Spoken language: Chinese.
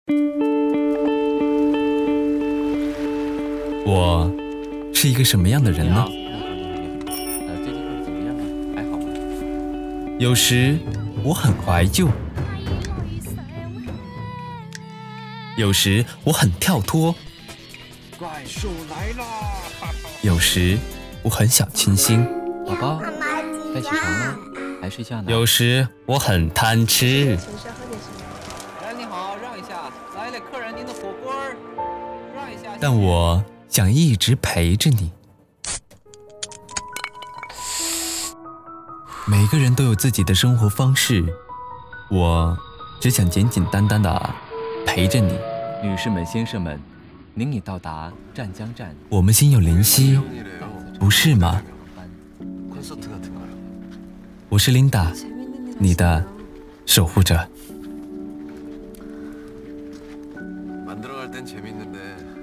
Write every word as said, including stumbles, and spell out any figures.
我是一个什么样的人呢？ 呃，最近过得怎么样啊？还好吗？ 有时我很怀旧，有时我很跳脱， 怪兽来啦！ 有时我很小清新， 宝宝，该起床了，还睡觉呢？ 有时我很贪吃。 来，你好，让一下，来了，客人您的火锅儿，让一下。 但我想一直陪着你。每个人都有自己的生活方式，我只想简简单单的陪着你。 女士们、先生们，您已到达湛江站。 我们心有灵犀，不是吗？我是琳达，你的守护者。 만들어갈 땐 재밌는데